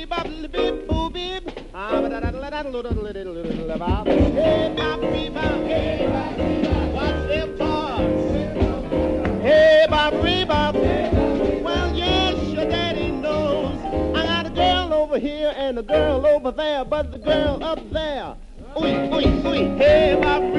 bop, bip, boo, bip. Hey, bop, bip, bop. What's them toys? Hey, bop, bop. Well, yes, your daddy knows. I got a girl over here and a girl over there, but the girl up there. Ooh, ooh, ooh. Hey, bop,